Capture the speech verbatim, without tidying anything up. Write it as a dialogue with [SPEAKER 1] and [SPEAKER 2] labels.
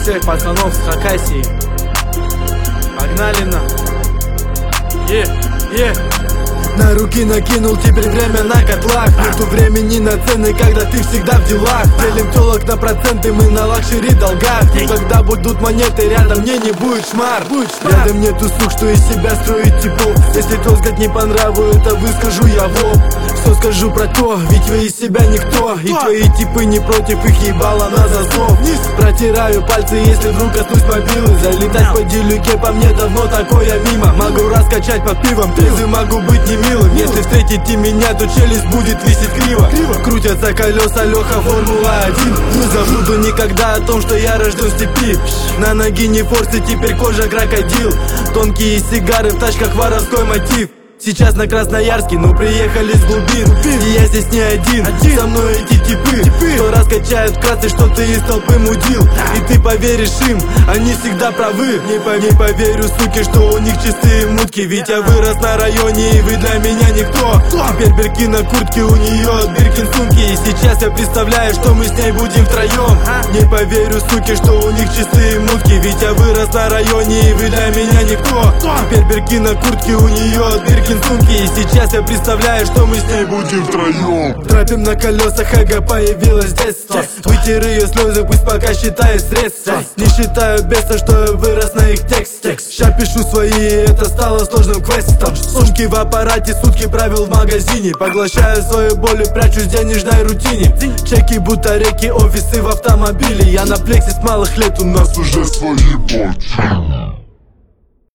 [SPEAKER 1] всех пацанов с Хакасии. Погнали на. Е, е.
[SPEAKER 2] На руки накинул, теперь время на котлах. Нету времени на цены, когда ты всегда в делах. Делим телок на проценты, мы на лакшери долгах. И когда будут монеты рядом, мне не будет шмар. Рядом нету сук, что из себя строить типов. Если толкать не по нраву, это выскажу я в лоб. Все скажу про то, ведь вы из себя никто. И твои типы не против, их ебало на засов. Протираю пальцы, если вдруг коснусь мобилы. Залетать по делюке, по мне давно такое мимо. Могу раскачать под пивом, трезвый могу быть не милым. Если встретите меня, то челюсть будет висеть криво. Крутятся колеса, Леха, Формула один. Не забуду никогда о том, что я рожден в степи. На ноги не форсы, теперь кожа крокодил. Тонкие сигары в тачках, воровской мотив. Сейчас на Красноярске, но приехали с глубин. И я здесь не один, со мной эти типы, что раскачают вкратце, что ты из толпы мудил. И ты поверишь им, они всегда правы. Не, по не поверю, суки, что у них чистые мутки. Ведь я вырос на районе, и вы для меня никто. Теперь Бирки на куртке, у нее Биркин сумки. И сейчас я представляю, что мы с ней будем втроем. Не поверю, суки, что у них чистые мутки. Ведь я вырос на районе, и вы для меня никто. Теперь Бирки на куртке, у нее Биркин сумки. И сейчас я представляю, что мы с ней будем втроем. Тропим на колесах, эго появилась здесь. Вытер ее слезы, пусть пока считает средства. Не считаю беса, что я вырос на их тексте. Ща пишу свои, это стало сложным квестом. Сумки в аппарате, сутки провел в магазине. Поглощаю свою боль и прячусь в денежной рутине. Чеки будто реки, офисы в автомобиле. Я на плексе с малых лет, у нас уже свои почти.